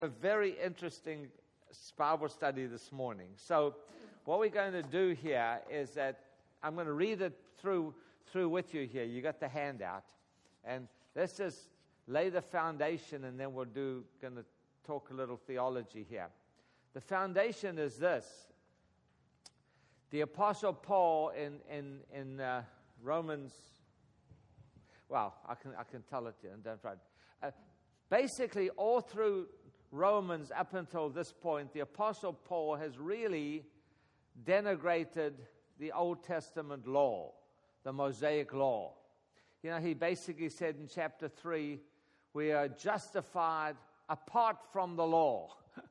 A very interesting Bible study this morning. So what we're going to do here is that I'm going to read it through with you here. You got the handout. And let's just lay the foundation, and then we're going to talk a little theology here. The foundation is this. The Apostle Paul in Romans, well, I can tell it to you, and don't write. Basically, all through Romans up until this point, the Apostle Paul has really denigrated the Old Testament law, the Mosaic law. You know, he basically said in chapter 3, we are justified apart from the law.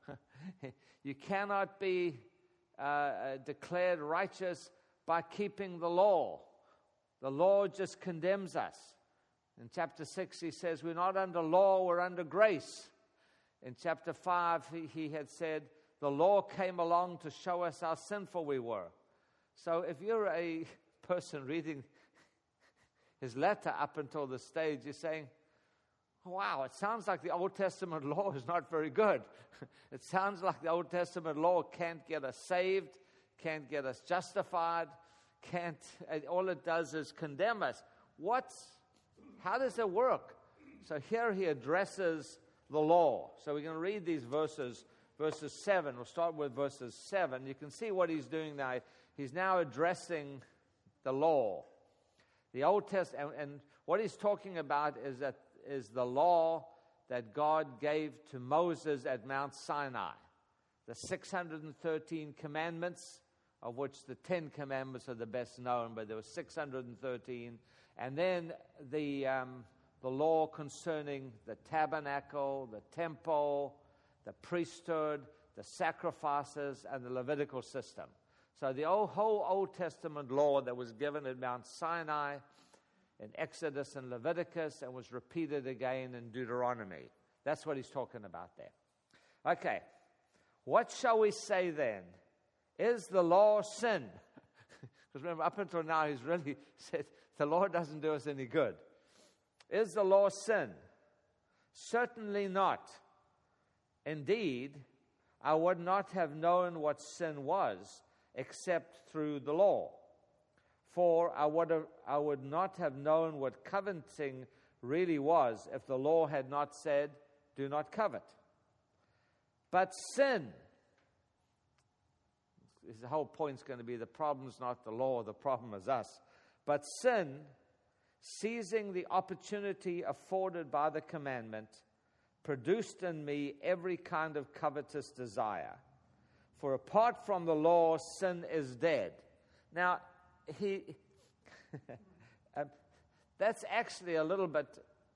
You cannot be declared righteous by keeping the law. The law just condemns us. In chapter 6, he says, we're not under law, we're under grace. In chapter 5, he had said, the law came along to show us how sinful we were. So if you're a person reading his letter up until this stage, you're saying, wow, it sounds like the Old Testament law is not very good. It sounds like the Old Testament law can't get us saved, can't get us justified, all it does is condemn us. How does it work? So here he addresses the law. So we're going to read these verses 7. We'll start with verses 7. You can see what he's doing now. He's now addressing the law. The Old Testament, and what he's talking about is the law that God gave to Moses at Mount Sinai. The 613 commandments, of which the 10 commandments are the best known, but there were 613. And then the law concerning the tabernacle, the temple, the priesthood, the sacrifices, and the Levitical system. So the whole Old Testament law that was given at Mount Sinai, in Exodus and Leviticus, and was repeated again in Deuteronomy. That's what he's talking about there. Okay, what shall we say then? Is the law sin? Because remember, up until now, he's really said the law doesn't do us any good. Is the law sin? Certainly not. Indeed, I would not have known what sin was except through the law. For I would not have known what coveting really was if the law had not said, do not covet. But sin, the whole point's going to be the problem's not the law, the problem is us. But sin, seizing the opportunity afforded by the commandment, produced in me every kind of covetous desire. For apart from the law, sin is dead. Now, that's actually a little bit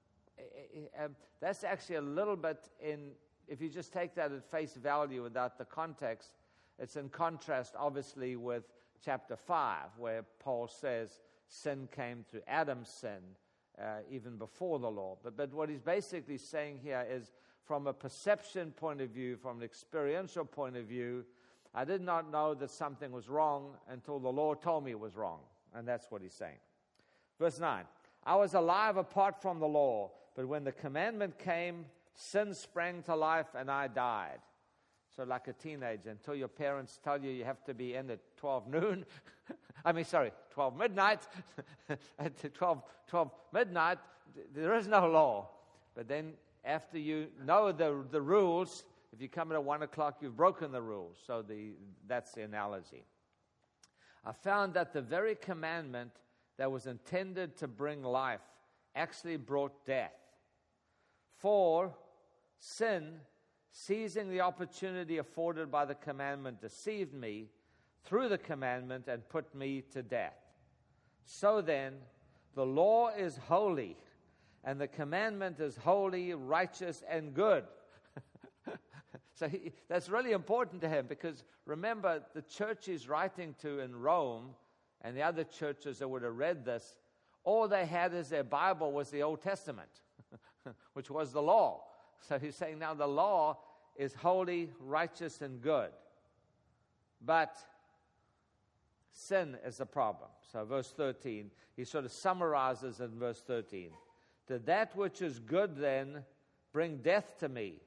in, if you just take that at face value without the context, it's in contrast, obviously, with chapter 5, where Paul says sin came through Adam's sin, even before the law. But what he's basically saying here is, from a perception point of view, from an experiential point of view, I did not know that something was wrong until the Lord told me it was wrong. And that's what he's saying. Verse 9, I was alive apart from the law, but when the commandment came, sin sprang to life and I died. So like a teenager, until your parents tell you you have to be in at 12 noon, 12 midnight, at 12 midnight, there is no law. But then after you know the rules, if you come in at 1 o'clock, you've broken the rules. So that's the analogy. I found that the very commandment that was intended to bring life actually brought death. For sin, seizing the opportunity afforded by the commandment, deceived me through the commandment and put me to death. So then, the law is holy, and the commandment is holy, righteous, and good. So that's really important to him, because remember, the church he's writing to in Rome, and the other churches that would have read this, all they had as their Bible was the Old Testament, which was the law. So he's saying now the law is holy, righteous, and good. But sin is the problem. So verse 13, he sort of summarizes in verse 13. Did that which is good then bring death to me?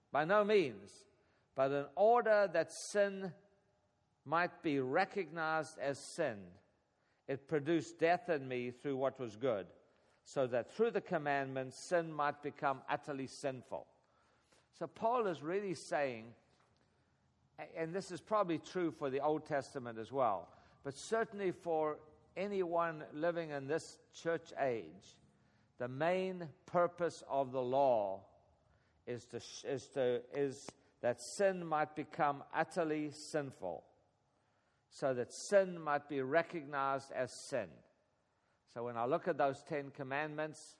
By no means. But in order that sin might be recognized as sin, it produced death in me through what was good, so that through the commandments sin might become utterly sinful. So Paul is really saying, and this is probably true for the Old Testament as well, but certainly for anyone living in this church age, the main purpose of the law is that sin might become utterly sinful, so that sin might be recognized as sin. So when I look at those 10 commandments,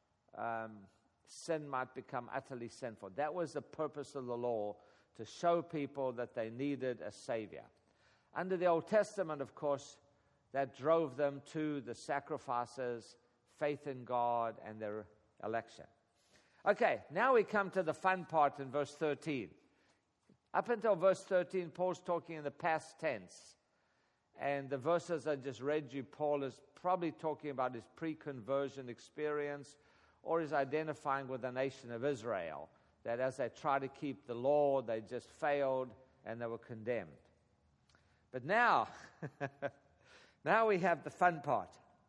sin might become utterly sinful. That was the purpose of the law, to show people that they needed a Savior. Under the Old Testament, of course, that drove them to the sacrifices, faith in God, and their election. Okay, now we come to the fun part in verse 13. Up until verse 13, Paul's talking in the past tense. And the verses I just read you, Paul is probably talking about his pre-conversion experience, or is identifying with the nation of Israel, that as they try to keep the law, they just failed and they were condemned. But now, now we have the fun part.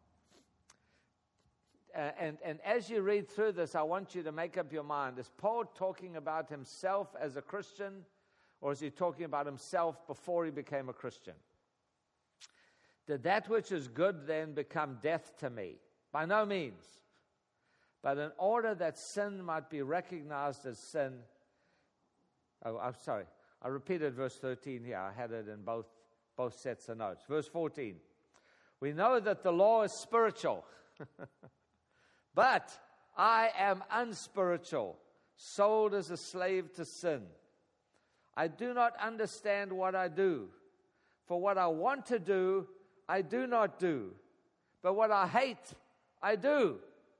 And as you read through this, I want you to make up your mind. Is Paul talking about himself as a Christian, or is he talking about himself before he became a Christian? Did that which is good then become death to me? By no means. But in order that sin might be recognized as sin, I'm sorry, I repeated verse 13 here. I had it in both sets of notes. Verse 14. We know that the law is spiritual, but I am unspiritual, sold as a slave to sin. I do not understand what I do, for what I want to do, I do not do, but what I hate, I do.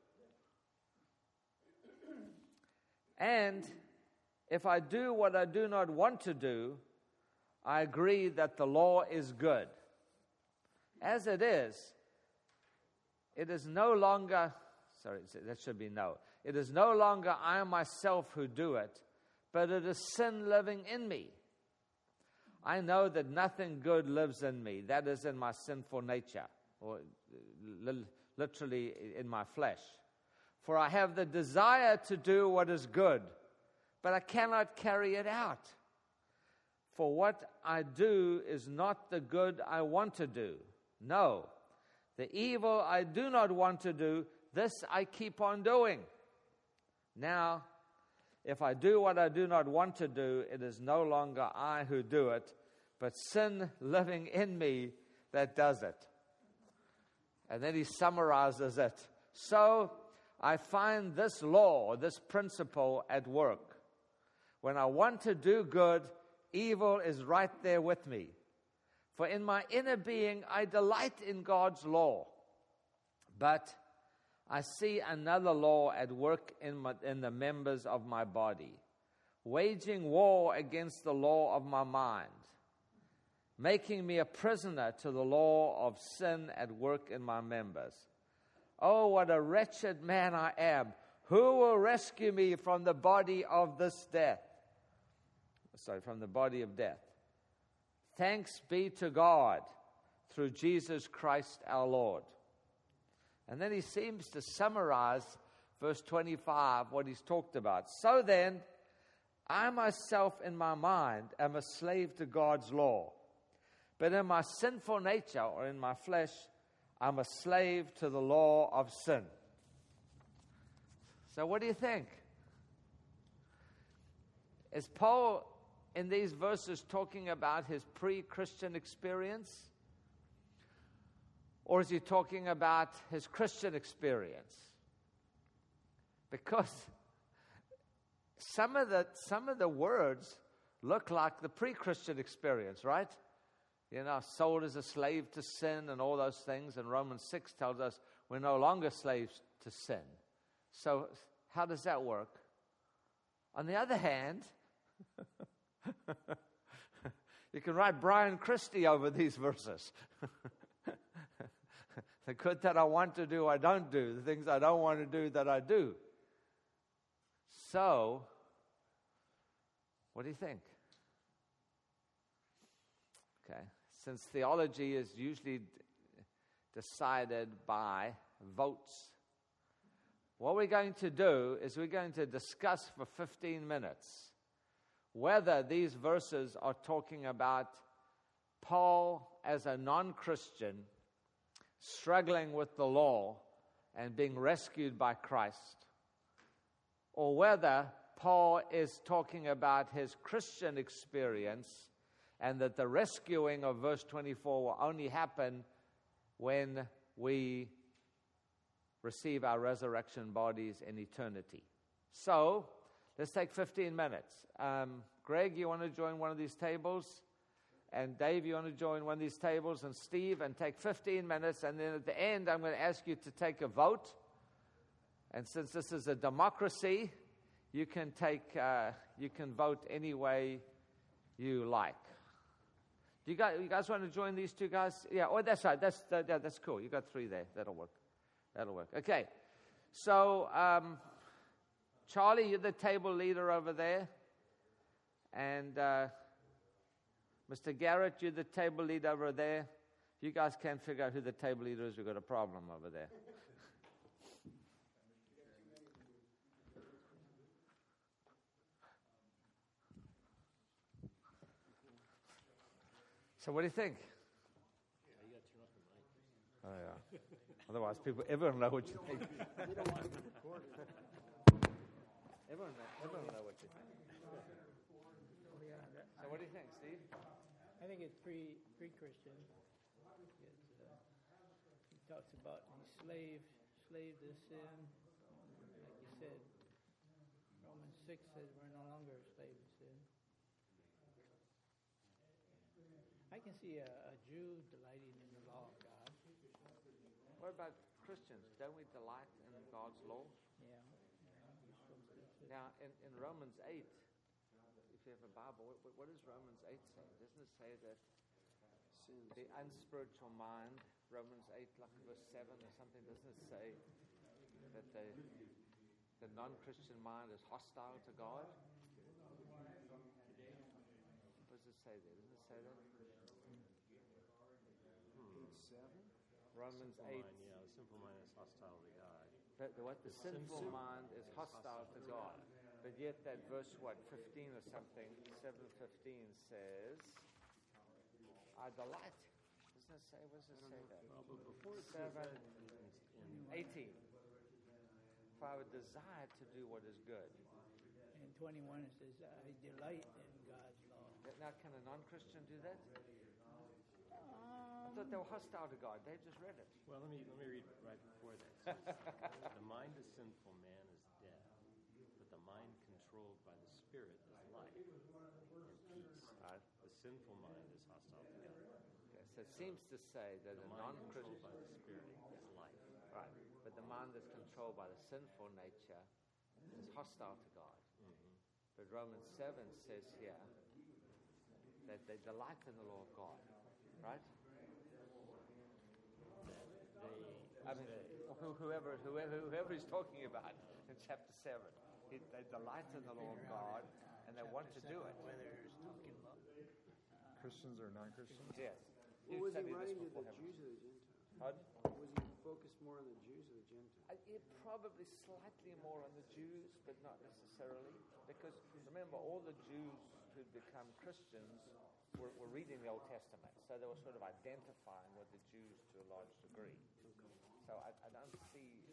And if I do what I do not want to do, I agree that the law is good. As it is no longer, that should be no. It is no longer I myself who do it, but it is sin living in me. I know that nothing good lives in me, that is in my sinful nature, or literally in my flesh. For I have the desire to do what is good, but I cannot carry it out. For what I do is not the good I want to do. No, the evil I do not want to do, this I keep on doing. Now, if I do what I do not want to do, it is no longer I who do it, but sin living in me that does it. And then he summarizes it. So I find this law, this principle at work. When I want to do good, evil is right there with me. For in my inner being, I delight in God's law. But I see another law at work in the members of my body, waging war against the law of my mind, making me a prisoner to the law of sin at work in my members. Oh, what a wretched man I am. Who will rescue me from the body of this death? From the body of death. Thanks be to God through Jesus Christ our Lord. And then he seems to summarize verse 25, what he's talked about. So then, I myself in my mind am a slave to God's law. But in my sinful nature, or in my flesh, I'm a slave to the law of sin. So what do you think? Is Paul in these verses talking about his pre-Christian experience? Or is he talking about his Christian experience? Because some of the words look like the pre-Christian experience, right? You know, sold as a slave to sin and all those things. And Romans 6 tells us we're no longer slaves to sin. So how does that work? On the other hand, you can write Brian Christie over these verses. The good that I want to do, I don't do. The things I don't want to do, that I do. So, What do you think? Okay. Since theology is usually decided by votes, what we're going to do is we're going to discuss for 15 minutes whether these verses are talking about Paul as a non-Christian struggling with the law and being rescued by Christ, or whether Paul is talking about his Christian experience and that the rescuing of verse 24 will only happen when we receive our resurrection bodies in eternity. So, let's take 15 minutes. Greg, you want to join one of these tables? And Dave, you want to join one of these tables? And Steve, and take 15 minutes. And then at the end, I'm going to ask you to take a vote. And since this is a democracy, you can vote any way you like. Do you guys want to join these two guys? Yeah. Oh, that's right. That's cool. You got 3 there. That'll work. Okay. So, Charlie, you're the table leader over there. And Mr. Garrett, you're the table leader over there. If you guys can't figure out who the table leader is, we've got a problem over there. So what do you think? Yeah, you got to turn off the mic. Oh, yeah. Otherwise, everyone know what you think. We don't want to be recorded. Everyone know what you think. So what do you think, Steve? I think it's pre-Christian. He talks about slave to sin. Like you said, Romans 6 says we're no longer a slave to sin. I can see a Jew delighting in the law of God. What about Christians? Don't we delight in God's law? Yeah. Now, in Romans 8, if you have a Bible, what does Romans 8 say? Doesn't it say that the unspiritual mind, Romans 8, like verse 7 or something, doesn't it say that the non-Christian mind is hostile to God? What does it say there? Doesn't it say that? 7? Romans 8. Mind, yeah, the simple mind is hostile to God. The sinful mind is hostile to God. But yet that verse, 15 or something, 7:15 says, I delight. Doesn't it say, what does it say there? Well, but before it 7, says that in 18. For I would desire to do what is good. And 21 it says, I delight in God's law. Now, can a non-Christian do that? I thought they were hostile to God. Dave just read it. Well, let me read right before that. It says, the mind of sinful man is death, but the mind controlled by the Spirit is life and peace. The sinful mind is hostile to God. Okay, so it seems to say that The a mind non-Christian... controlled by the Spirit is life. Right, but the mind that's controlled by the sinful nature is hostile to God. Mm-hmm. But Romans 7 says here that they delight in the law of God. Right? Whoever he's talking about in chapter 7, they delight in the law of God and they want to do it. Whether it's talking about Christians or non-Christians? Yes. Well, was he studied this writing to before, the haven't Jews you? or the Gentiles? Pardon? Was he focused more on the Jews or the Gentiles? It probably slightly more on the Jews, but not necessarily. Because remember, all the Jews who'd become Christians were reading the Old Testament. So they were sort of identifying with the Jews to a large degree. So I don't see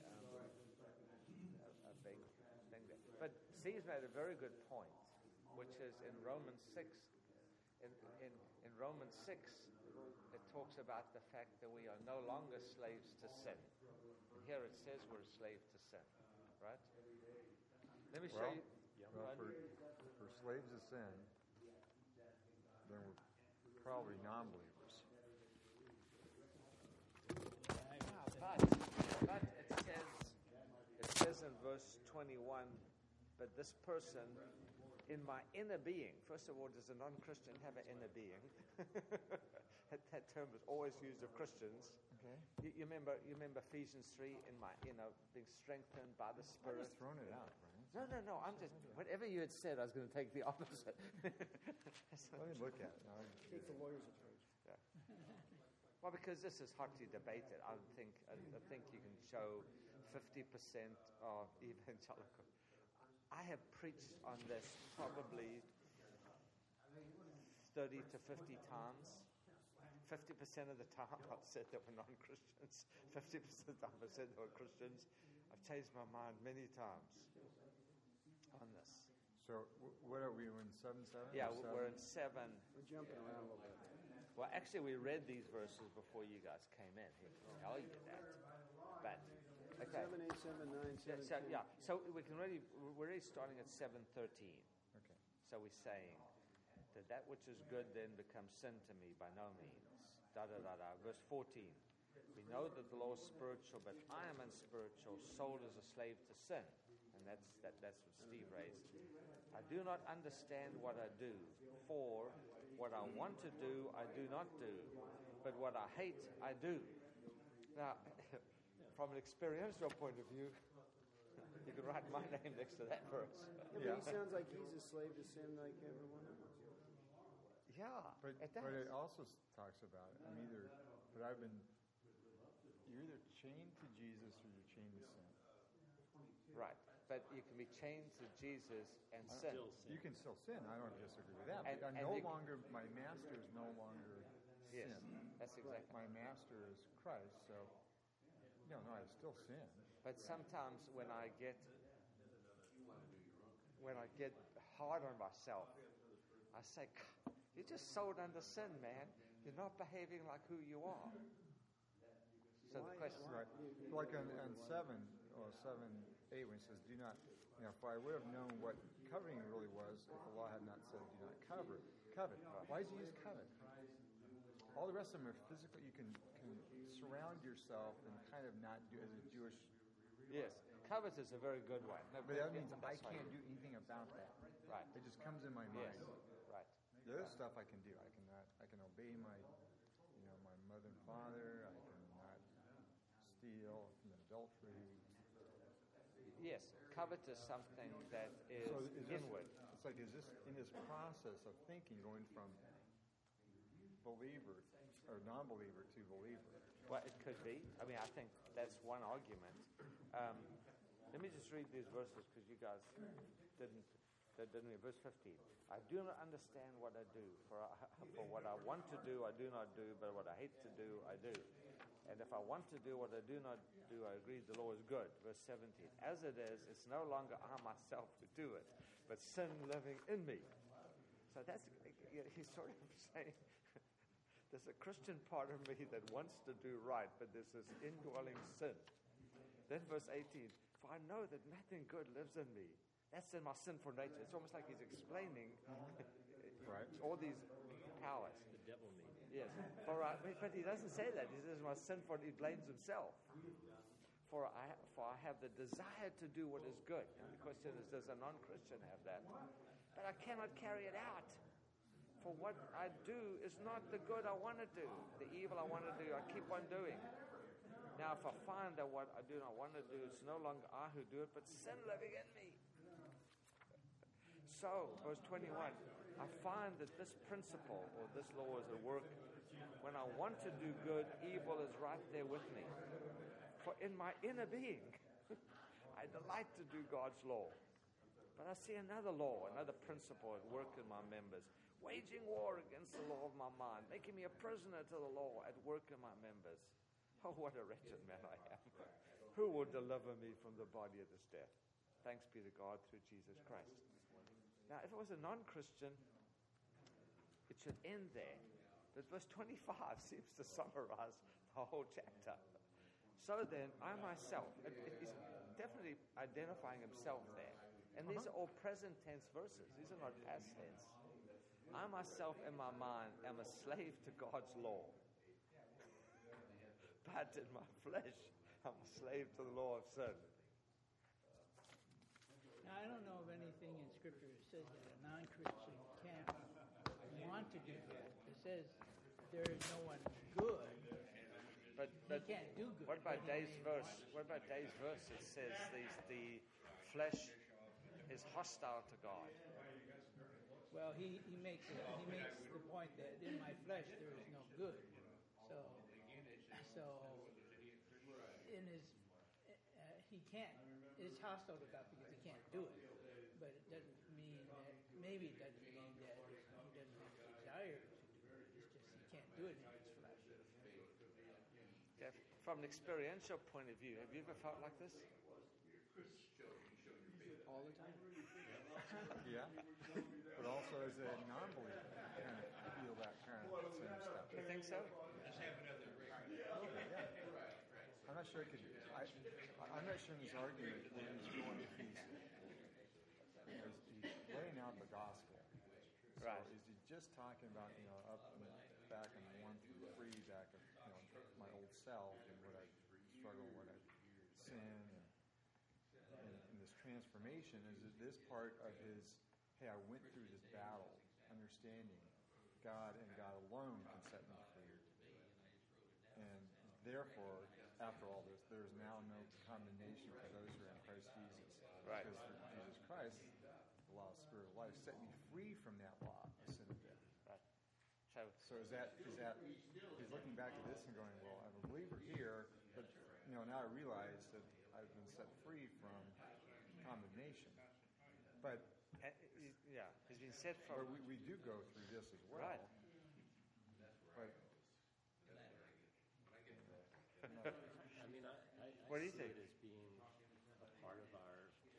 a big thing there. But Steve's made a very good point, which is in Romans 6. In Romans 6, it talks about the fact that we are no longer slaves to sin. And here it says we're a slave to sin, right? Let me show you. Well, for slaves of sin, then we're probably non-believers. But it says in verse 21, but this person in my inner being, first of all, does a non-Christian have an inner being? that term is always used of Christians. Okay. You remember Ephesians 3, being strengthened by the Spirit. I've just thrown it out, right? No. I'm just, whatever you had said, I was going to take the opposite. Let me look at it. No, Take the lawyer's approach. Yeah. Well, because this is hotly debated, I think you can show 50% of evangelical. I have preached on this probably 30 to 50 times. 50% of the time I've said they were non-Christians. 50% of the time I've said they were Christians. I've changed my mind many times on this. So what are we in 7:7? Yeah, we're in 7. We're jumping around a little bit. Well, actually, we read these verses before you guys came in. He can tell you that. But, okay. 7, 8, 7, 9, 7, 10. So we're already starting at 7:13. Okay. So we're saying that that which is good then becomes sin to me by no means. Verse 14. We know that the law is spiritual, but I am unspiritual, sold as a slave to sin. And that's what Steve raised. I do not understand what I do, for what I want to do, I do not do, but what I hate, I do. Now, from an experiential point of view, you can write my name next to that verse. Yeah, but he sounds like he's a slave to sin like everyone else. Yeah, But it does. but it also talks about you're either chained to Jesus or you're chained to sin. Right, but you can be chained to Jesus and sin. Still sin. You can still sin. I don't disagree with that. And- But and my master is no longer Yes, sin. that's exactly. My master is Christ. So, no, I still sin. But sometimes when I get hard on myself, I say, "You're just sold under sin, man. You're not behaving like who you are." So the question, Right. Like on 7:8, when it says, "Do not," for I would have known what coveting really was if the law had not said, "Do not covet." Why does he use covet? All the rest of them are physical. You can surround yourself and kind of not do as a Jewish. yes, covet is a very good one. No, But that means I that's why can't you- do anything about that. Right. It just comes in my Yes. mind. Right. The other stuff I can do. I can obey my mother and father. I cannot steal, commit adultery. Yes, covet is something that is So is this, inward. it's like, is this in this process of thinking going from believer or non-believer to believer? Well, it could be. I mean, I think that's one argument. Let me just read these verses because you guys didn't read. Verse 15. I do not understand what I do, for what I want to do, I do not do, but what I hate to do, I do. And if I want to do what I do not do, I agree the law is good. Verse 17. As it is, it's no longer I myself who do it, but sin living in me. So that's, he's sort of saying, there's a Christian part of me that wants to do right, but there's this indwelling sin. Then verse 18, for I know that nothing good lives in me. That's in my sinful nature. It's almost like he's explaining Right. all these powers. The devil made it. Yes, but he doesn't say that. He says my sinful, he blames himself. For I have the desire to do what is good. And the question is, does a non-Christian have that? But I cannot carry it out. For what I do is not the good I want to do. The evil I want to do, I keep on doing. Now, if I find that what I do not want to do, it's no longer I who do it, but sin living in me. So, verse 21, I find that this principle, or this law, is at work. When I want to do good, evil is right there with me. For in my inner being, I delight to do God's law. But I see another law, another principle at work in my members, waging war against the law of my mind, making me a prisoner to the law at work in my members. Oh, what a wretched man I am. Who will deliver me from the body of this death? Thanks be to God through Jesus Christ. Now, if it was a non-Christian, it should end there. But verse 25 seems to summarize the whole chapter. So then, I myself, he's definitely identifying himself there. And these are all present tense verses. These are not past tense. I myself in my mind am a slave to God's law. But in my flesh, I'm a slave to the law of sin. Now, I don't know of anything in Scripture that says that a non-Christian can't want to do good. It says there is no one good. But He can't do good. What about but he Dave's may verse? want. What about Dave's verse? It says the flesh is hostile to God. Well, he makes the point that in my flesh there is no good. So in his he can't. It's hostile to God because he can't do it. But it doesn't mean that. Maybe it doesn't mean that he doesn't have the desire to do it. It's just he can't do it in his flesh. Yeah, from an experiential point of view, have you ever felt like this? All the time. Yeah. But also as a non-believer, you kind of feel that kind of same stuff. You think so? Yeah. I'm not sure it could. I'm not sure in this argument where he's going if he's laying out the gospel. So Right. is he just talking about up and back in 1 through 3, back of my old self and what I struggle, what I sin, and this transformation? Is it this part of his? Hey, I went through this battle, understanding God and God alone can set me free, and therefore, after all this, there is now no condemnation for those who are in Christ Jesus. Right. Because through Jesus Christ, the law of spirit of life set me free from that law of sin and death. Right. So is that he's looking back at this and going, well, I'm a believer here, but now I realize that I've been set free from condemnation. But Yeah, he's been set from. but we do go through this as well. Right. But I mean, I What do you see think? it as being a part of our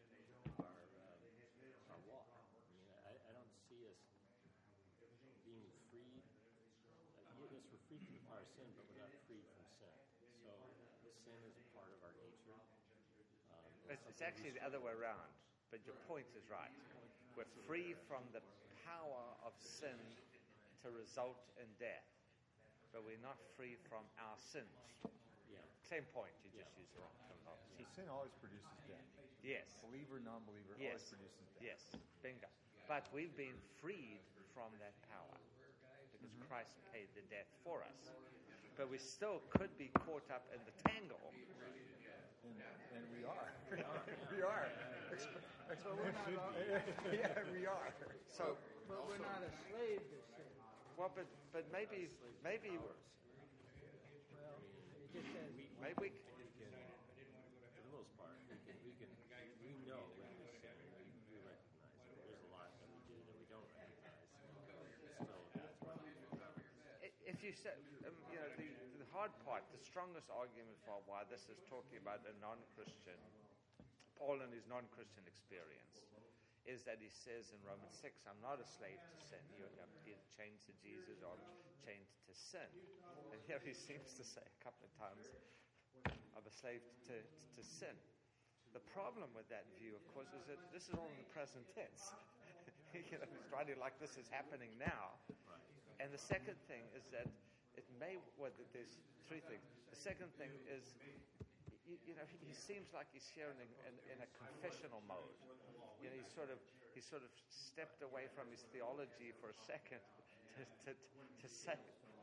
walk. I mean, I don't see us being freed. Yes, we're freed from the power of sin, but we're not freed from sin. So sin is a part of our nature. It's actually the other way around, but your point is right. We're free from the power of sin to result in death, but we're not free from our sins. Yeah. Same point, you just used the wrong terminology. sin always produces death. Yes, Believer, non-believer, always produces death. yes, bingo. But we've been freed from that power because Christ paid the death for us. But we still could be caught up in the tangle. And we are. We are. Yeah, we are. So, But we're not a slave to sin. well, but maybe, Well, it just says maybe we. For the most part, we know when we sin, we recognize it. There's a lot that we do that we don't recognize. If you said, the hard part, the strongest argument for why this is talking about a non-Christian, Paul and his non-Christian experience, is that he says in Romans 6, I'm not a slave to sin. You're either chained to Jesus or chained to sin. And here he seems to say a couple of times, I'm a slave to sin. The problem with that view, of course, is that this is all in the present tense. He's writing like this is happening now. And the second thing is that there's three things. The second thing is, he seems like he's here in a confessional mode. He sort of stepped away from his theology for a second to say,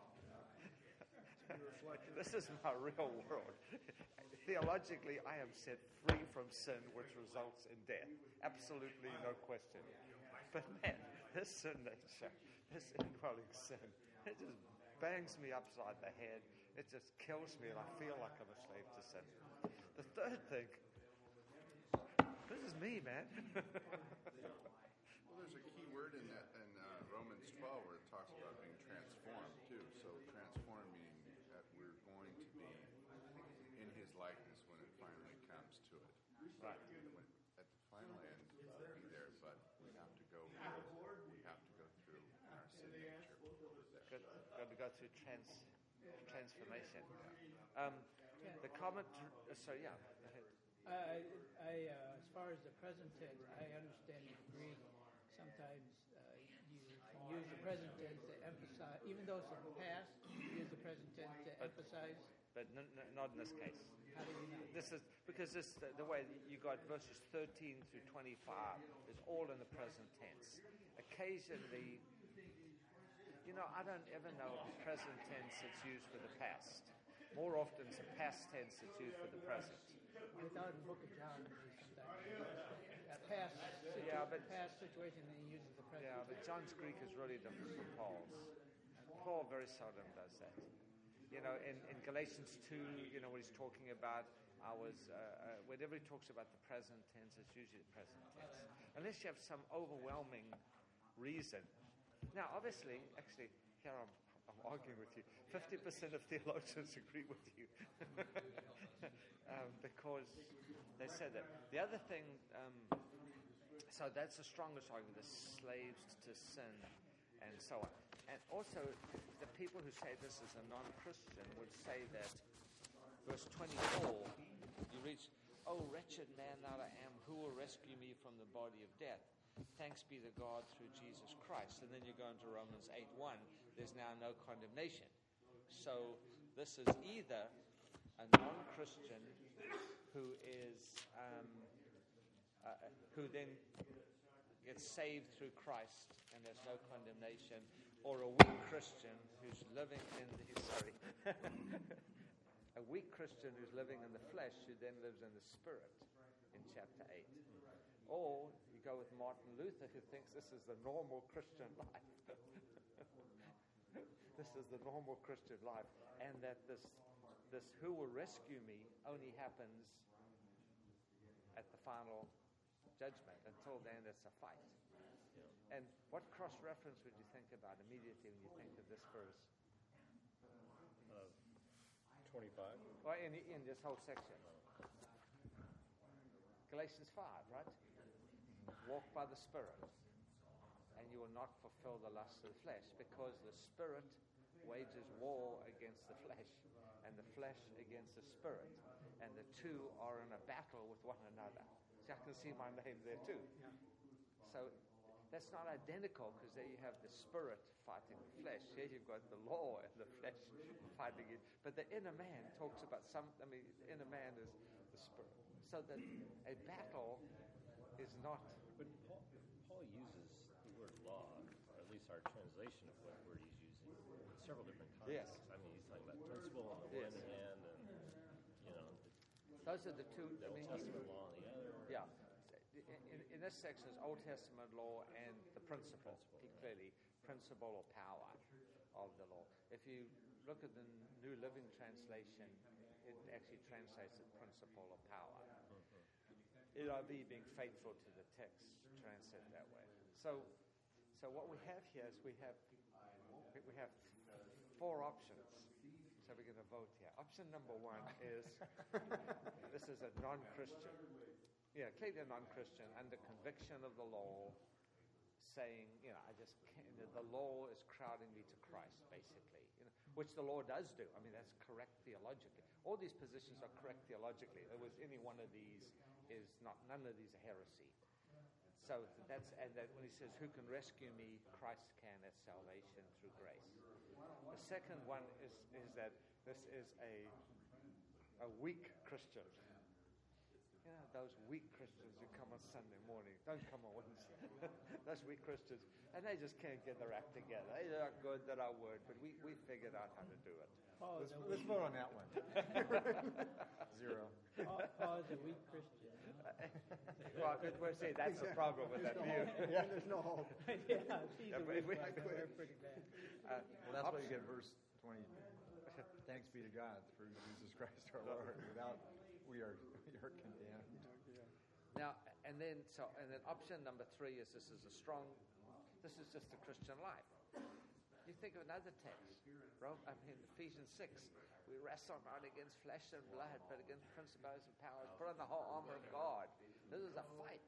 this is my real world. Theologically, I am set free from sin, which results in death. Absolutely no question. But man, this sin nature, this indwelling sin, it just bangs me upside the head. It just kills me, and I feel like I'm a slave to sin. The third thing, this is me, man. Well, there's a key word in that in Romans 12 where it talks about being transformed too. So transformed meaning that we're going to be in His likeness when it finally comes to it. Right. At the final end, we'll be there, but we have to go. We have to go through in our sin nature. Got to go through transformation. The comment. So yeah. Go ahead. As far as the present tense, I understand in Greek. Sometimes you use the present tense to emphasize, even though it's in the past, you use the present tense to emphasize. But not in this case. How do you know? This is because the way you got verses 13 through 25 is all in the present tense. Occasionally, I don't ever know of a present tense that's used for the past. More often, it's a past tense that's used for the present. I thought in the book of John, sometimes past, Yeah, but- past situation, and he uses the present. Yeah, but John's Greek is really different from Paul's. Paul very seldom does that. You know, in Galatians 2, you know, what he's talking about, whenever he talks about the present tense, it's usually the present tense. Unless you have some overwhelming reason. Now, obviously, actually, here I'm arguing with you. 50% of theologians agree with you. Because they said that. The other thing, so that's the strongest argument, the slaves to sin and so on. And also, the people who say this is a non-Christian would say that, verse 24, you reach, "Oh, wretched man that I am, who will rescue me from the body of death? Thanks be to God through Jesus Christ." And then you go into Romans 8:1, there's now no condemnation. So this is either a non-Christian who is who then gets saved through Christ and there's no condemnation, or a weak Christian who's living in a weak Christian who's living in the flesh who then lives in the spirit in chapter 8. Or you go with Martin Luther, who thinks this is the normal Christian life. This is the normal Christian life, and that this who will rescue me only happens at the final judgment. Until then, it's a fight. Yeah. And what cross-reference would you think about immediately when you think of this verse? 25. Well, in this whole section. Galatians 5, right? Walk by the Spirit, and you will not fulfill the lusts of the flesh, because the Spirit wages war against the flesh, and the flesh against the Spirit, and the two are in a battle with one another. See, I can see my name there too. So that's not identical, because there you have the Spirit fighting the flesh. Here you've got the law and the flesh fighting it. But the inner man talks about the inner man is the Spirit. So that a battle is not... But Paul uses the word law, or at least our translation of what word he's using, in several different contexts. Yes. I mean, he's talking about principle on the one hand, and, you know, those are the two... the Old Testament law on the other. Yeah. In this section is Old Testament law and the principle. Clearly, principle or power of the law. If you look at the New Living Translation, it actually translates it principle or power. NIV, being faithful to the text, translate that way. So what we have here is we have 4 options. So we're going to vote here. Option number 1 is this is a non-Christian. Yeah, clearly a non-Christian under conviction of the law, saying, I just can't, the law is crowding me to Christ, basically, which the law does do. I mean, that's correct theologically. All these positions are correct theologically. There was any one of these is not, none of these are heresy. So and that when he says, who can rescue me? Christ can, as salvation through grace. The second one is that this is a weak Christian. Those weak Christians who come on Sunday morning, don't come on Wednesday. Those weak Christians, and they just can't get their act together. They're not good, they're our word, but we figured out how to do it. Let's vote on that one. 0. Paul is a weak Christian. Well, we'll say that's the problem with that view. Yeah, there's no hope. Yeah, he's a weak Christian. We're pretty bad. Well, that's why you get verse 20. Thanks be to God through Jesus Christ our Lord. Without, we are condemned. Now, and then option number 3 is this is just a Christian life. You think of another text, Ephesians 6. We wrestle not against flesh and blood, but against principalities and powers. Put on the whole armor of God. This is a fight.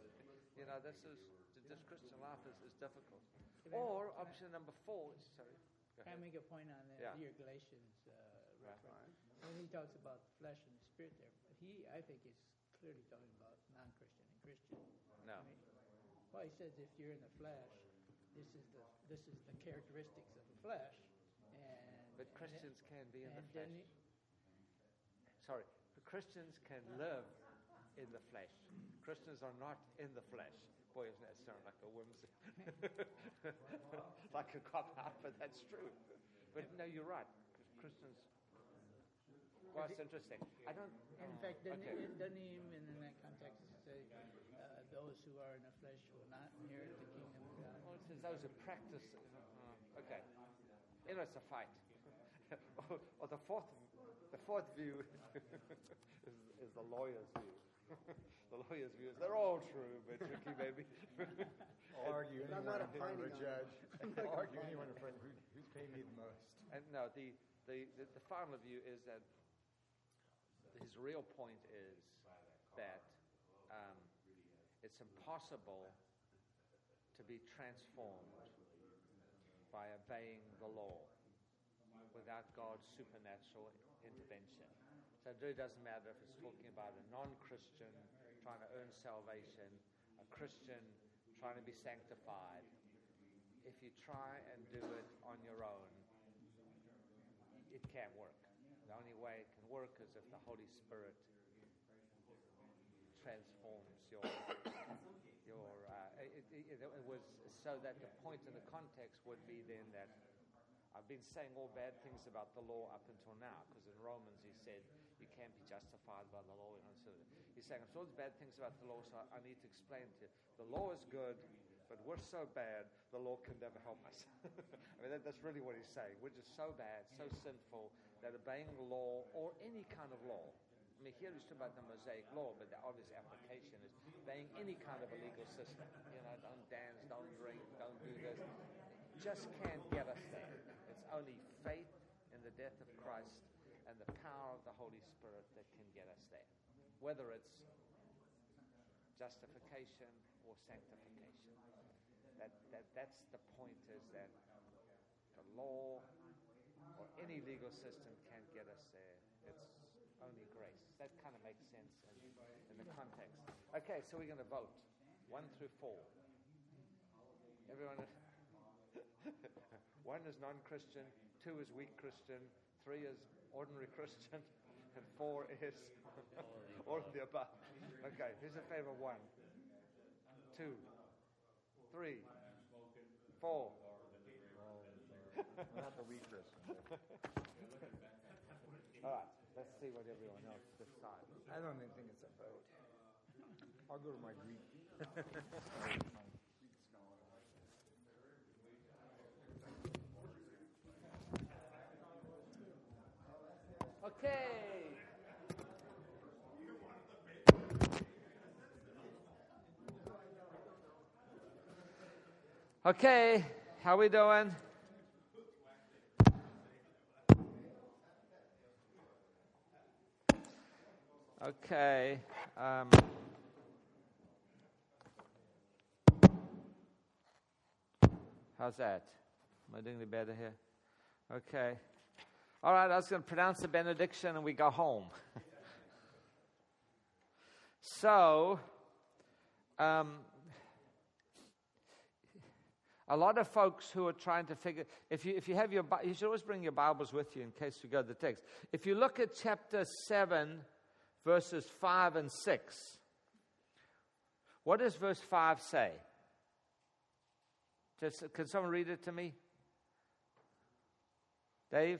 This Christian life is difficult. Or option number 4. Sorry. Can I make a point on that? Yeah. Your Galatians reference. When he talks about the flesh and the spirit there, I think is clearly talking about non-Christian and Christian. No. Well, he says if you're in the flesh, this is the characteristics of the flesh. But Christians can be in the then flesh. Christians can live in the flesh. Christians are not in the flesh. Boy, doesn't that sound like a whimsy? Like a cop-out, but that's true. But no, you're right. Christians... Well, it's interesting. I don't... In fact, doesn't he even in that context say those who are in the flesh will not inherit the kingdom of God. Oh, it says those who practice. Okay. You know, it's a fight. Or the fourth view is the lawyer's view. The lawyer's view is they're all true, but tricky, baby. I'll argue I'm anyone not in front of a opining on judge. I'll argue anyone in front of who's paying me the most. And no, the final view is that his real point is that it's impossible to be transformed by obeying the law without God's supernatural intervention. So it really doesn't matter if it's talking about a non-Christian trying to earn salvation, a Christian trying to be sanctified. If you try and do it on your own, it can't work. The only way it can work is if the Holy Spirit transforms your it was so that the point in the context would be then that I've been saying all bad things about the law up until now, because in Romans he said you can't be justified by the law. He's saying I'm all these bad things about the law, so I need to explain to you. The law is good, but we're so bad, the law can never help us. I mean, that's really what he's saying. We're just so bad, so sinful, that obeying the law, or any kind of law, I mean, here he's talking about the Mosaic law, but the obvious application is obeying any kind of a legal system. You know, don't dance, don't drink, don't do this. Just can't get us there. It's only faith in the death of Christ and the power of the Holy Spirit that can get us there. Whether it's justification or sanctification. That's the point, is that the law or any legal system can't get us there. It's only grace. That kind of makes sense in the context. Okay, so we're going to vote 1 through 4. Everyone, 1 is non-Christian, 2 is weak Christian, 3 is ordinary Christian, and 4 is all of the above. Okay, who's in favor of 1, 2, 3, 4? Not the weak Christian. All right, let's see what everyone else decides. I don't even think it's a vote. I'll go to my Greek. Okay. Okay, how we doing? Okay. How's that? Am I doing any better here? Okay. All right, I was going to pronounce the benediction and we go home. So, a lot of folks who are trying to figure, if you have you should always bring your Bibles with you in case you go to the text. If you look at chapter 7, verses 5 and 6, what does verse 5 say? Can someone read it to me? Dave?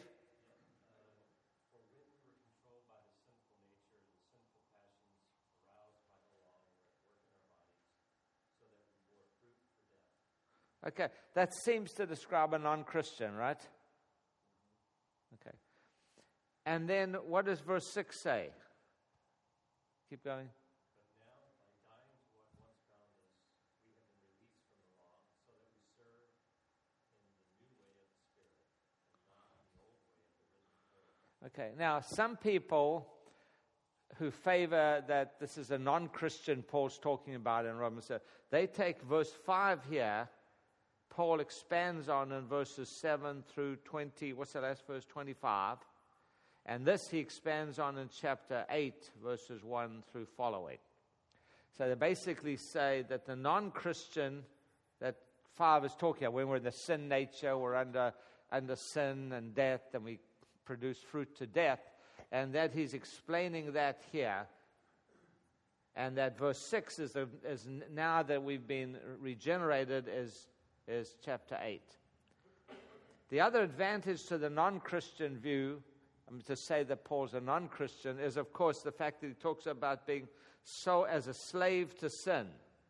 Okay, that seems to describe a non-Christian, right? Okay. And then what does verse 6 say? Keep going. But now, by dying to what once bound us, we have been released from the law, so that we serve in the new way of the Spirit, and not in the old way of the written code. Okay, now some people who favor that this is a non-Christian Paul's talking about in Romans, they take verse 5 here, Paul expands on in verses 7 through 20, what's the last verse, 25. And this he expands on in chapter 8, verses 1 through following. So they basically say that the non-Christian, that 5 is talking about, when we're in the sin nature, we're under sin and death, and we produce fruit to death. And that he's explaining that here. And that verse 6 is now that we've been regenerated is chapter 8. The other advantage to the non-Christian view, to say that Paul's a non-Christian, is of course the fact that he talks about being so as a slave to sin.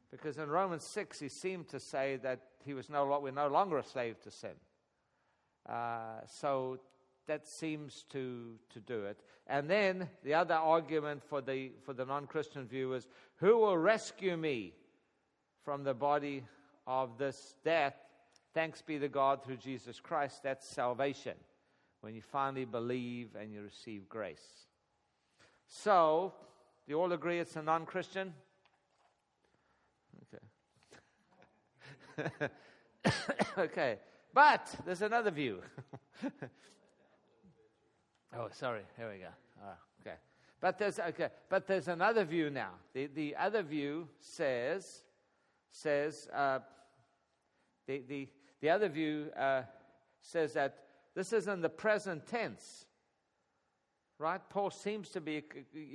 Because in Romans 6, he seemed to say that we're no longer a slave to sin. So that seems to do it. And then the other argument for the non-Christian view is, who will rescue me from the body of this death? Thanks be to God through Jesus Christ. That's salvation, when you finally believe and you receive grace. So, do you all agree it's a non-Christian? Okay. Okay. But there's another view. Oh, sorry. Here we go. Okay. But there's another view now. The other view says the other view says that this is in the present tense, right? Paul seems to be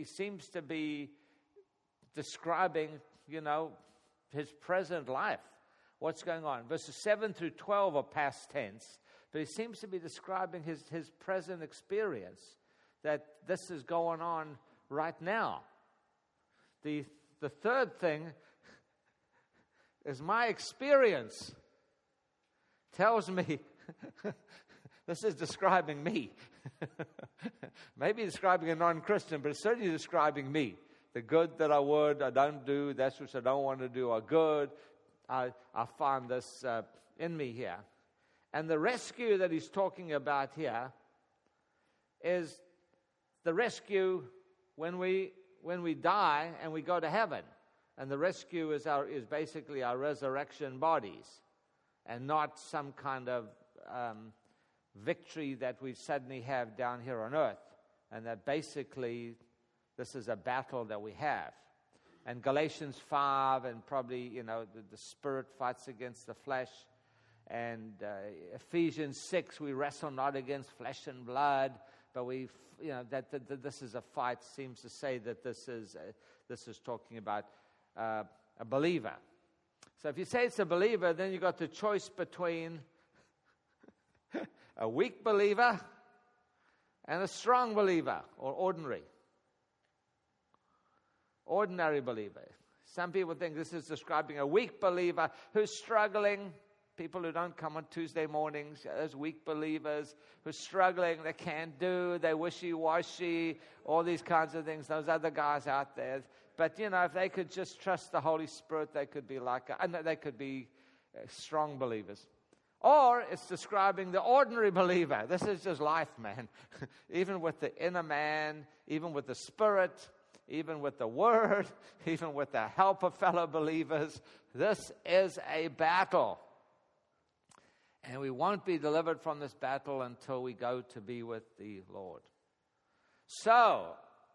describing, his present life. What's going on? Verses 7 through 12 are past tense, but he seems to be describing his present experience, that this is going on right now. The third thing is my experience tells me this is describing me. Maybe describing a non-Christian, but it's certainly describing me. The good that I don't do, that's which I don't want to do are good. I find this in me here. And the rescue that he's talking about here is the rescue when we die and we go to heaven. And the rescue is basically our resurrection bodies, and not some kind of victory that we suddenly have down here on earth. And that basically this is a battle that we have. And Galatians 5, and probably, the Spirit fights against the flesh. And Ephesians 6, we wrestle not against flesh and blood, but that this is a fight. Seems to say that this is talking about a believer. So if you say it's a believer, then you got the choice between a weak believer and a strong believer, or ordinary believer. Some people think this is describing a weak believer who's struggling. People who don't come on Tuesday mornings, those weak believers who are struggling, they can't do, they're wishy-washy, all these kinds of things, those other guys out there. But, if they could just trust the Holy Spirit, they could be strong believers. Or it's describing the ordinary believer. This is just life, man. Even with the inner man, even with the Spirit, even with the Word, even with the help of fellow believers, this is a battle. And we won't be delivered from this battle until we go to be with the Lord. So,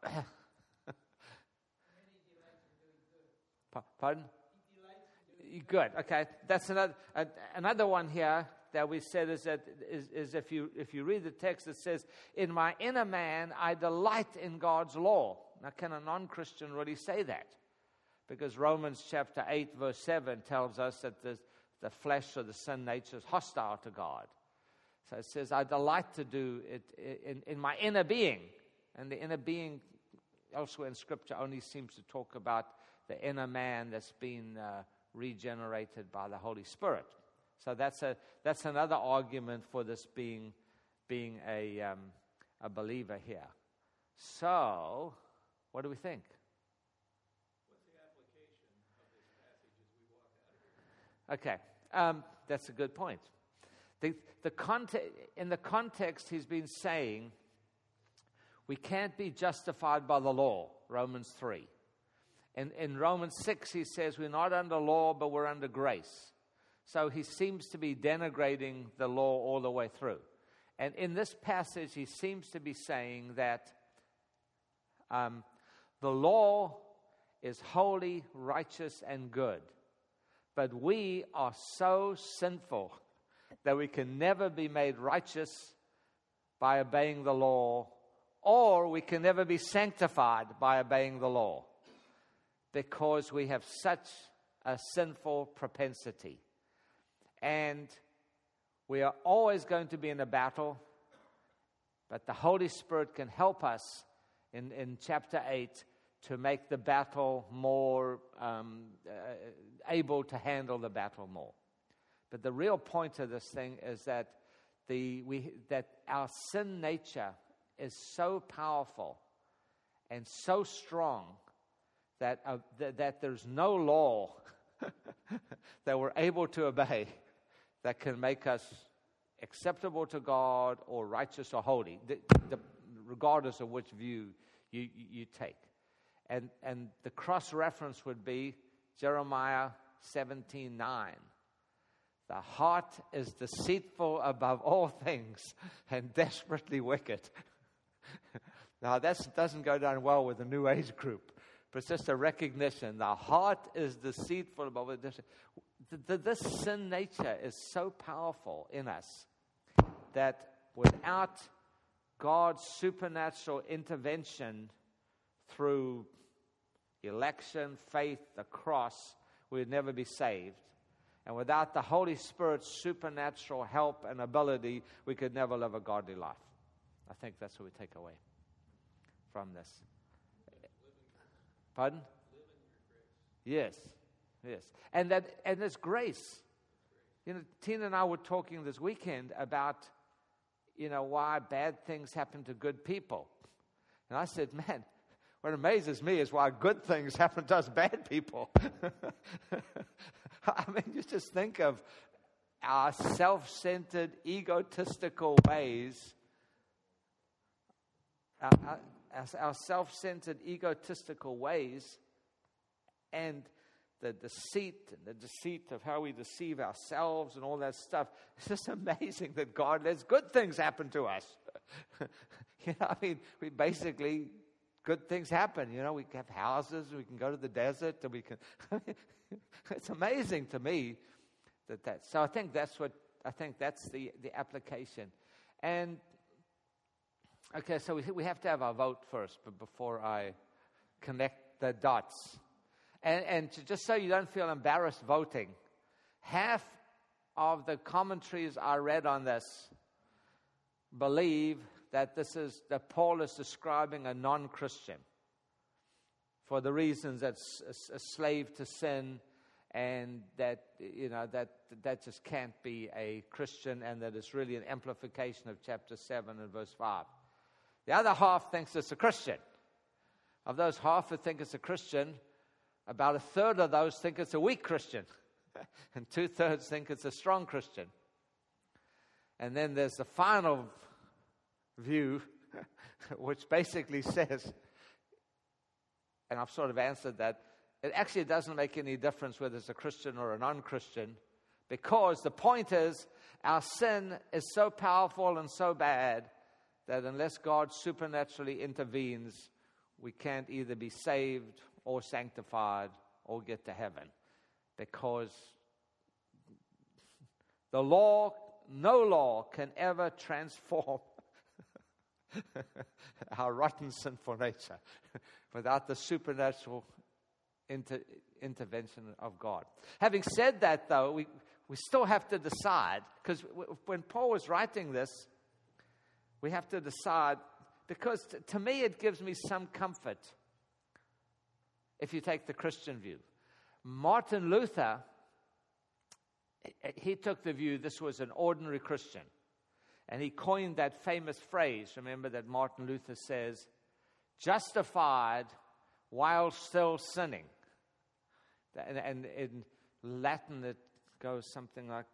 pardon? Good. Okay, that's another one here that we said is if you read the text, it says, "In my inner man I delight in God's law." Now, can a non-Christian really say that? Because Romans chapter 8 verse 7 tells us that the flesh or the sin nature is hostile to God. So it says, I delight to do it in my inner being. And the inner being elsewhere in Scripture only seems to talk about the inner man that's been regenerated by the Holy Spirit. So that's another argument for this being a believer here. So, what do we think? What's the application of this passage as we walk out of here? Okay, that's a good point. In the context, he's been saying we can't be justified by the law, Romans 3. In Romans 6, he says we're not under law, but we're under grace. So he seems to be denigrating the law all the way through. And in this passage, he seems to be saying that the law is holy, righteous, and good. But we are so sinful that we can never be made righteous by obeying the law, or we can never be sanctified by obeying the law, because we have such a sinful propensity. And we are always going to be in a battle, but the Holy Spirit can help us in chapter 8 to make the battle more able to handle the battle more. But the real point of this thing is that that our sin nature is so powerful and so strong that there's no law that we're able to obey that can make us acceptable to God or righteous or holy, regardless of which view you take. And the cross reference would be Jeremiah 17:9. The heart is deceitful above all things and desperately wicked. Now, that doesn't go down well with the New Age group, but it's just a recognition. The heart is deceitful above all things. This sin nature is so powerful in us that without God's supernatural intervention through election, faith, the cross, we would never be saved. And without the Holy Spirit's supernatural help and ability, we could never live a godly life. I think that's what we take away from this. Pardon? Yes. And there's grace. You know, Tina and I were talking this weekend about, why bad things happen to good people. And I said, man, what amazes me is why good things happen to us bad people. I mean, you just think of our self-centered, egotistical ways, our self-centered, egotistical ways, and the deceit of how we deceive ourselves and all that stuff. It's just amazing that God lets good things happen to us. We basically, good things happen. We have houses, we can go to the desert, and we can... It's amazing to me that. So I think that's the application. And okay, so we have to have our vote first, but before I connect the dots, and just so you don't feel embarrassed voting, half of the commentaries I read on this believe that that Paul is describing a non-Christian, for the reasons that's a slave to sin, and that that just can't be a Christian, and that it's really an amplification of chapter 7 and verse 5. The other half thinks it's a Christian. Of those half who think it's a Christian, about a third of those think it's a weak Christian, and 2/3 think it's a strong Christian. And then there's the final view, which basically says, and I've sort of answered that, it actually doesn't make any difference whether it's a Christian or a non-Christian, because the point is, our sin is so powerful and so bad that unless God supernaturally intervenes, we can't either be saved or sanctified or get to heaven, because no law can ever transform our rotten, sinful nature without the supernatural intervention of God. Having said that, though, we still have to decide, because when Paul was writing this, we have to decide, because to me it gives me some comfort if you take the Christian view. Martin Luther, he took the view this was an ordinary Christian. And he coined that famous phrase, remember, that Martin Luther says, justified while still sinning. And in Latin it goes something like,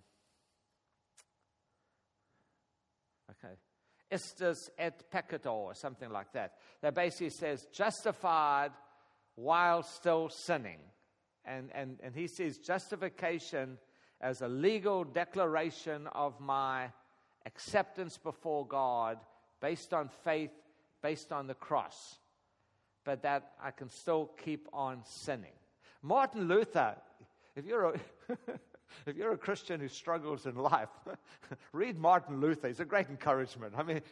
istus et peccator, or something like that. That basically says, justified while still sinning. And he sees justification as a legal declaration of my acceptance before God based on faith, based on the cross, but that I can still keep on sinning. Martin Luther, if you're a Christian who struggles in life, read Martin Luther. He's a great encouragement. I mean,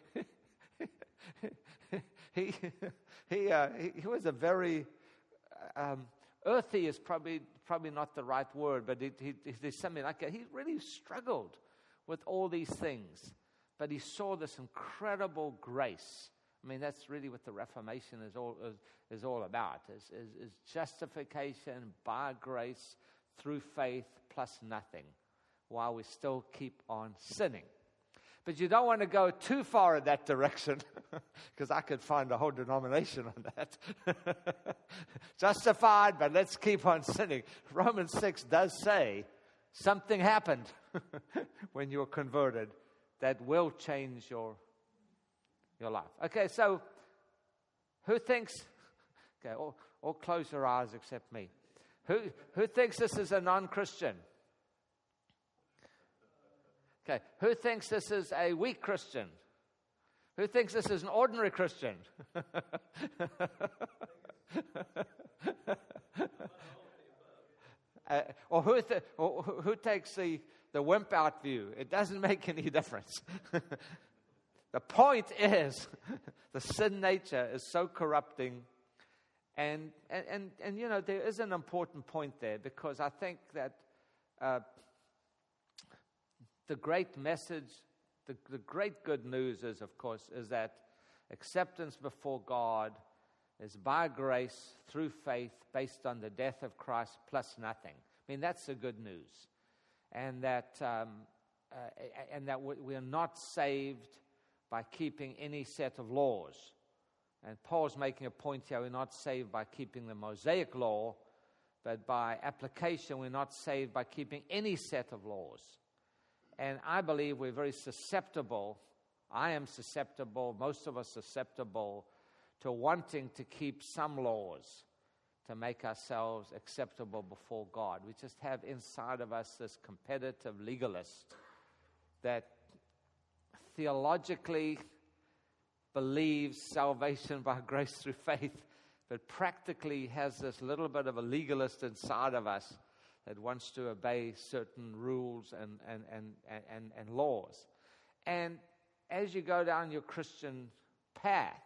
he was a very earthy is probably not the right word, but there's something like that. He really struggled with all these things, but he saw this incredible grace I mean, that's really what the Reformation is all about, is justification by grace through faith plus nothing, while we still keep on sinning. But you don't want to go too far in that direction, because I could find a whole denomination on that. Justified, but let's keep on sinning. Romans 6 does say something happened when you were converted that will change your life. Okay, so who thinks, okay, all close your eyes except me. Who thinks this is a non-Christian? Okay, who thinks this is a weak Christian? Who thinks this is an ordinary Christian? Or who takes the wimp out view? It doesn't make any difference. The point is, the sin nature is so corrupting. And you know, there is an important point there, because I think that the great message, the great good news is, of course, is that acceptance before God is by grace through faith based on the death of Christ plus nothing. I mean, that's the good news. And that we are not saved by keeping any set of laws. And Paul's making a point here, we're not saved by keeping the Mosaic law, but by application, we're not saved by keeping any set of laws. And I believe we're very susceptible. I am susceptible, most of us susceptible, to wanting to keep some laws to make ourselves acceptable before God. We just have inside of us this competitive legalist that theologically believes salvation by grace through faith, but practically has this little bit of a legalist inside of us that wants to obey certain rules and laws. And as you go down your Christian path,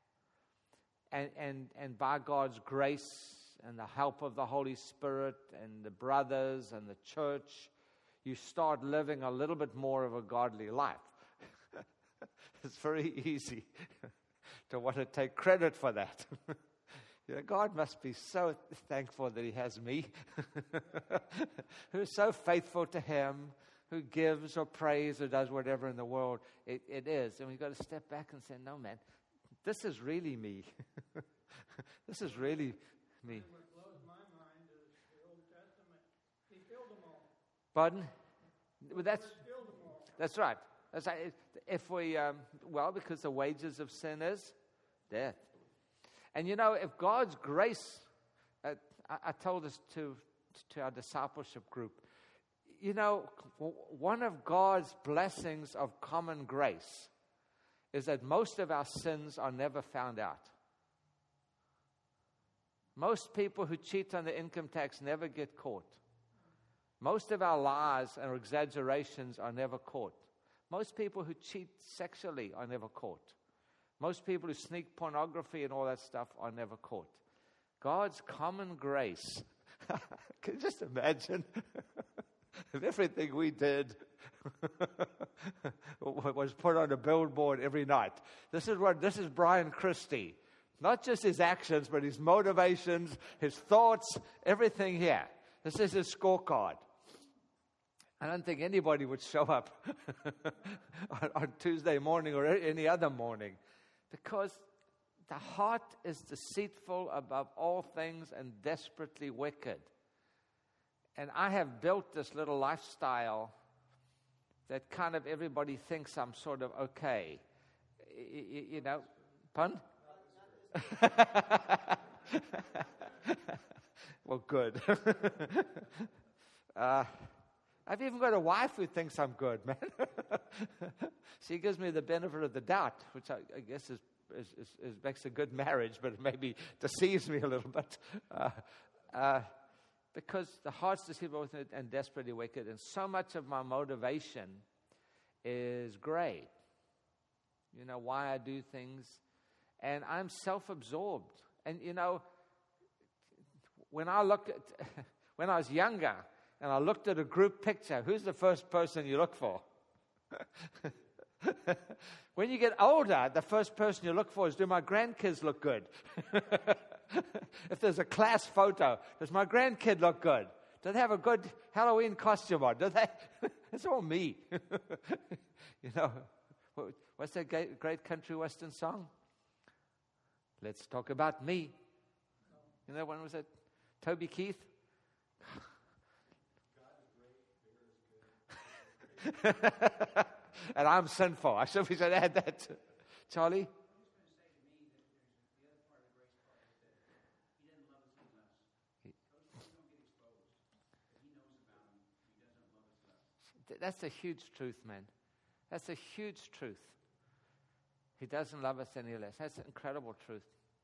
and by God's grace and the help of the Holy Spirit and the brothers and the church, you start living a little bit more of a godly life. It's very easy to want to take credit for that. You know, God must be so thankful that He has me, who's so faithful to Him, who gives or prays or does whatever in the world it is. And we've got to step back and say, no, man, this is really me. This is really me. What blows my mind is the Old Testament. He filled them all. Pardon? Well, Filled them all. that's right. That's right. If we, because the wages of sin is death. And you know, if God's grace, I told this to our discipleship group, you know, one of God's blessings of common grace is that most of our sins are never found out. Most people who cheat on the income tax never get caught. Most of our lies and exaggerations are never caught. Most people who cheat sexually are never caught. Most people who sneak pornography and all that stuff are never caught. God's common grace. Can you just imagine if everything we did was put on a billboard every night? This is Brian Christie. Not just his actions, but his motivations, his thoughts, everything here. This is his scorecard. I don't think anybody would show up on Tuesday morning or any other morning, because the heart is deceitful above all things and desperately wicked. And I have built this little lifestyle that kind of everybody thinks I'm sort of okay. You know, pardon? Well, good. I've even got a wife who thinks I'm good, man. She gives me the benefit of the doubt, which I guess is makes a good marriage, but it maybe deceives me a little bit. Because the heart's deceitful and desperately wicked, and so much of my motivation is gray. You know, why I do things. And I'm self-absorbed. And, you know, when I was younger, and I looked at a group picture, who's the first person you look for? When you get older, the first person you look for is, do my grandkids look good? If there's a class photo, does my grandkid look good? Do they have a good Halloween costume on? Do they? It's all me. You know, what's that great country western song? Let's talk about me. You know, when was it? Toby Keith? And I'm sinful. I should add that. Charlie? That's a huge truth, man. That's a huge truth. He doesn't love us any less. That's an incredible truth.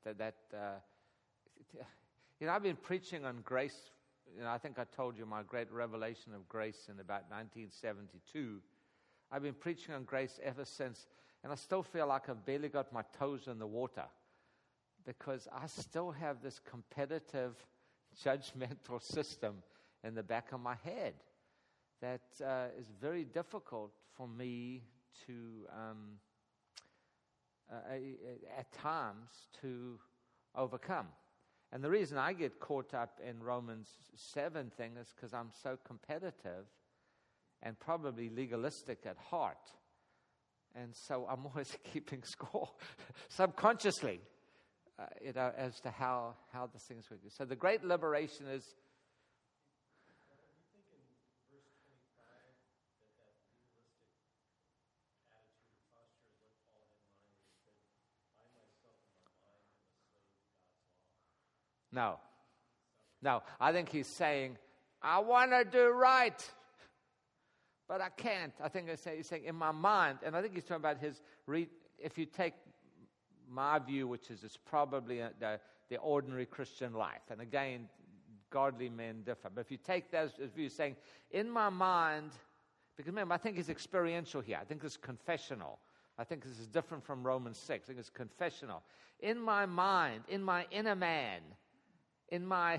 You know, I've been preaching on grace. You know, I think I told you my great revelation of grace in about 1972. I've been preaching on grace ever since, and I still feel like I've barely got my toes in the water because I still have this competitive, judgmental system in the back of my head that is very difficult for me to, at times, to overcome. And the reason I get caught up in Romans 7 thing is because I'm so competitive and probably legalistic at heart. And so I'm always keeping score subconsciously, as to how the things work. So the great liberation is. No, I think he's saying, I want to do right, but I can't. I think he's saying in my mind, and I think he's talking about if you take my view, which is it's probably the ordinary Christian life, and again, godly men differ. But if you take those views, saying, in my mind, because remember, I think it's experiential here. I think it's confessional. I think this is different from Romans 6. I think it's confessional. In my mind, in my inner man, in my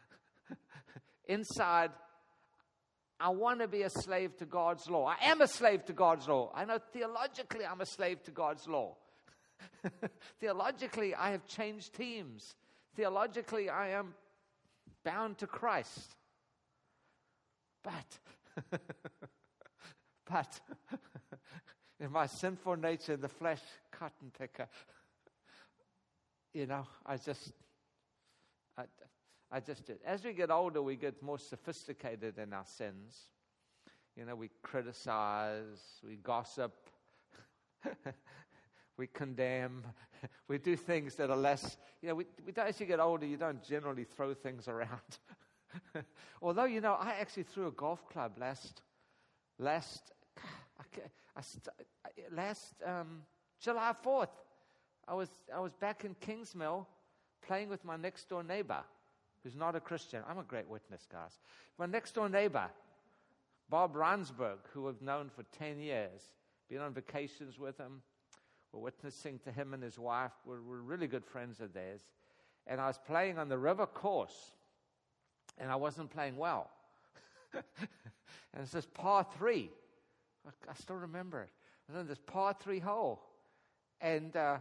inside, I want to be a slave to God's law. I am a slave to God's law. I know theologically I'm a slave to God's law. Theologically, I have changed teams. Theologically, I am bound to Christ. But in my sinful nature, the flesh cotton picker, you know, I just did. As we get older, we get more sophisticated in our sins. You know, we criticize, we gossip, we condemn, we do things that are less, you know, as you get older, you don't generally throw things around. Although, you know, I actually threw a golf club last July 4th. I was back in Kingsmill playing with my next door neighbor, who's not a Christian. I'm a great witness, guys. My next door neighbor, Bob Ransberg, who I've known for 10 years, been on vacations with him. We're witnessing to him and his wife. We're really good friends of theirs. And I was playing on the river course, and I wasn't playing well. And it's this par 3. I still remember it. I was in this par 3 hole. And I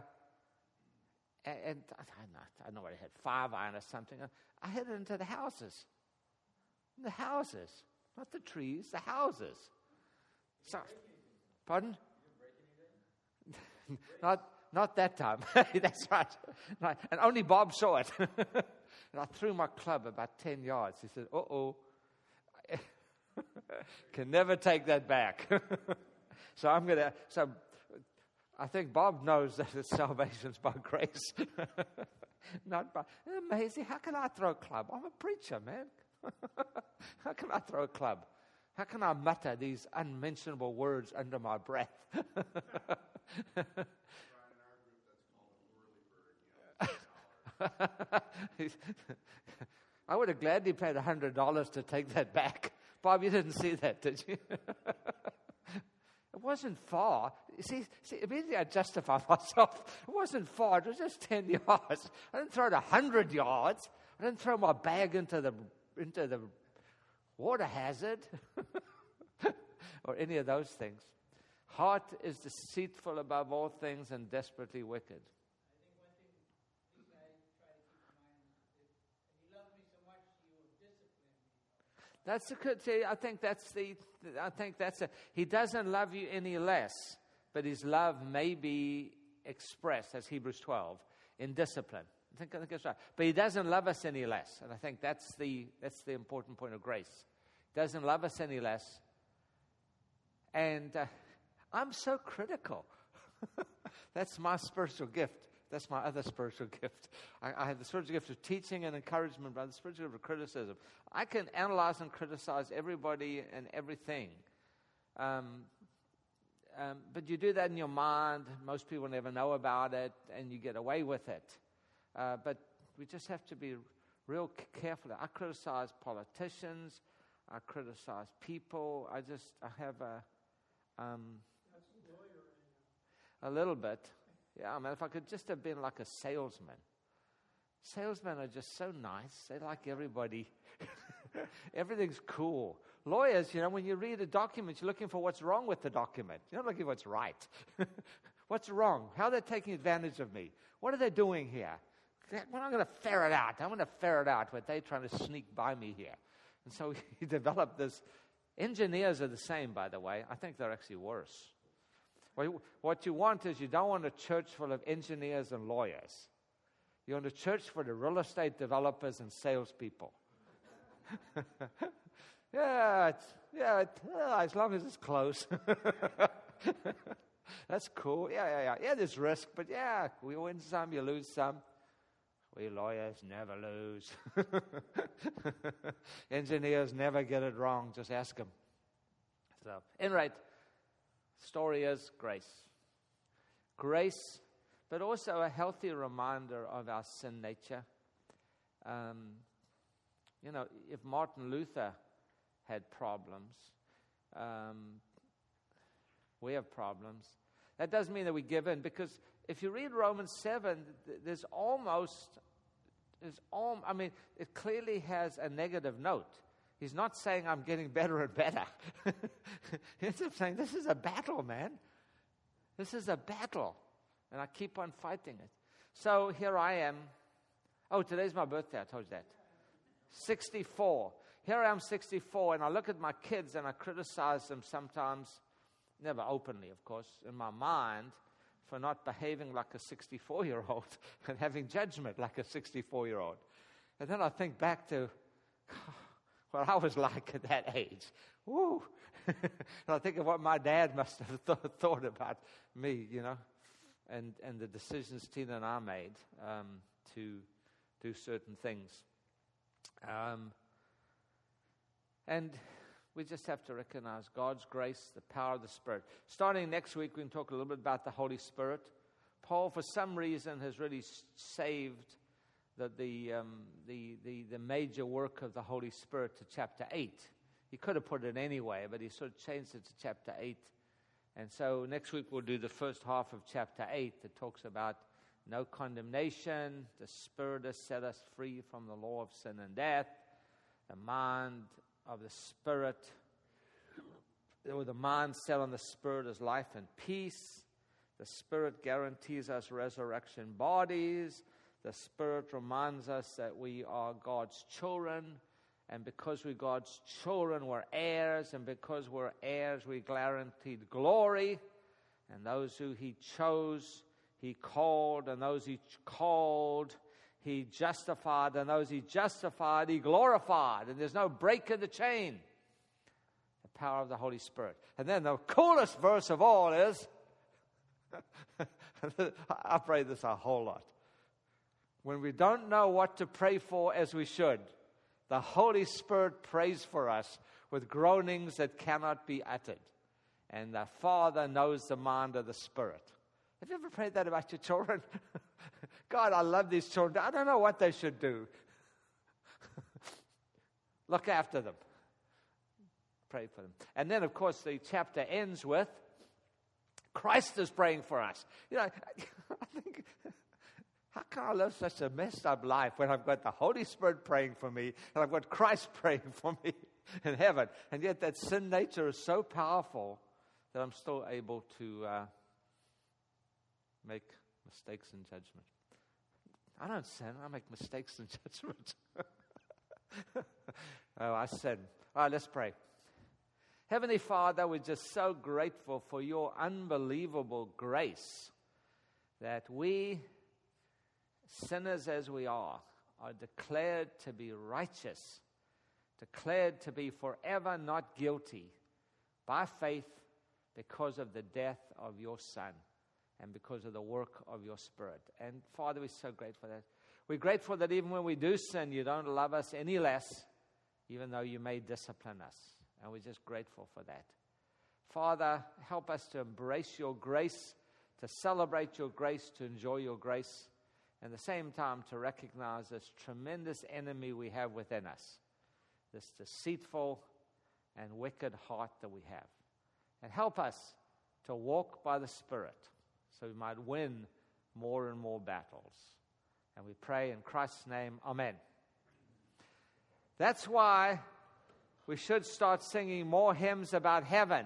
know what I had, 5-iron or something. I hit it into the houses. The houses. Not the trees, the houses. So, pardon? Not that time. That's right. No, and only Bob saw it. And I threw my club about 10 yards. He said, uh-oh. Can never take that back. So I think Bob knows that it's salvation's by grace. Not by, amazing. How can I throw a club? I'm a preacher, man. How can I throw a club? How can I mutter these unmentionable words under my breath? I would have gladly paid $100 to take that back. Bob, you didn't see that, did you? It wasn't far. See, immediately I justify myself. It wasn't far. It was just 10 yards. I didn't throw it 100 yards. I didn't throw my bag into the water hazard or any of those things. Heart is deceitful above all things and desperately wicked. That's a good. I think that's He doesn't love you any less, but His love may be expressed, as Hebrews 12, in discipline. I think that's right. But He doesn't love us any less, and I think that's the important point of grace. He doesn't love us any less, and I'm so critical. That's my spiritual gift. That's my other spiritual gift. I have the spiritual gift of teaching and encouragement, but the spiritual gift of criticism. I can analyze and criticize everybody and everything. But you do that in your mind. Most people never know about it, and you get away with it. But we just have to be real careful. I criticize politicians. I criticize people. I have a little bit. Yeah, man, if I could just have been like a salesman. Salesmen are just so nice. They like everybody. Everything's cool. Lawyers, when you read a document, you're looking for what's wrong with the document. You're not looking for what's right. What's wrong? How are they taking advantage of me? What are they doing here? Well, I'm going to ferret out. I'm going to ferret out what they're trying to sneak by me here. And so he developed this. Engineers are the same, by the way. I think they're actually worse. What you want is you don't want a church full of engineers and lawyers. You want a church for the real estate developers and salespeople. As long as it's close. That's cool. Yeah, there's risk, but we win some, you lose some. We lawyers never lose. Engineers never get it wrong. Just ask them. So, anyway, story is grace. Grace, but also a healthy reminder of our sin nature. If Martin Luther had problems, we have problems. That doesn't mean that we give in, because if you read Romans 7, it clearly has a negative note. He's not saying I'm getting better and better. He's saying this is a battle, man. This is a battle. And I keep on fighting it. So here I am. Oh, today's my birthday. I told you that. 64. Here I am, 64, and I look at my kids and I criticize them sometimes, never openly, of course, in my mind, for not behaving like a 64-year-old and having judgment like a 64-year-old. And then I think back to what I was like at that age. Woo! And I think of what my dad must have thought about me, and the decisions Tina and I made to do certain things. And we just have to recognize God's grace, the power of the Spirit. Starting next week, we can talk a little bit about the Holy Spirit. Paul, for some reason, has really saved the major work of the Holy Spirit to chapter 8. He could have put it anyway, but he sort of changed it to chapter 8. And so next week we'll do the first half of chapter 8 that talks about no condemnation. The Spirit has set us free from the law of sin and death. The mind of the Spirit, or the mind set on the Spirit is life and peace. The Spirit guarantees us resurrection bodies. The Spirit reminds us that we are God's children. And because we're God's children, we're heirs. And because we're heirs, we're guaranteed glory. And those who He chose, He called. And those He called, He justified. And those He justified, He glorified. And there's no break in the chain. The power of the Holy Spirit. And then the coolest verse of all is, I pray this a whole lot. When we don't know what to pray for as we should, the Holy Spirit prays for us with groanings that cannot be uttered. And the Father knows the mind of the Spirit. Have you ever prayed that about your children? God, I love these children. I don't know what they should do. Look after them. Pray for them. And then, of course, the chapter ends with Christ is praying for us. I think, how can I live such a messed up life when I've got the Holy Spirit praying for me and I've got Christ praying for me in heaven? And yet that sin nature is so powerful that I'm still able to make mistakes in judgment. I don't sin. I make mistakes in judgment. Oh, I sin. All right, let's pray. Heavenly Father, we're just so grateful for your unbelievable grace that we, sinners as we are declared to be righteous, declared to be forever not guilty by faith because of the death of your Son and because of the work of your Spirit. And Father, we're so grateful for that. We're grateful that even when we do sin, you don't love us any less, even though you may discipline us. And we're just grateful for that. Father, help us to embrace your grace, to celebrate your grace, to enjoy your grace, and at the same time to recognize this tremendous enemy we have within us, this deceitful and wicked heart that we have. And help us to walk by the Spirit so we might win more and more battles. And we pray in Christ's name, amen. That's why we should start singing more hymns about heaven.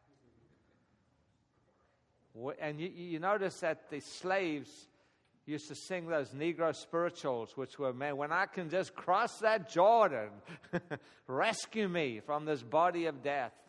And you notice that the slaves used to sing those Negro spirituals, which were, man, when I can just cross that Jordan, rescue me from this body of death.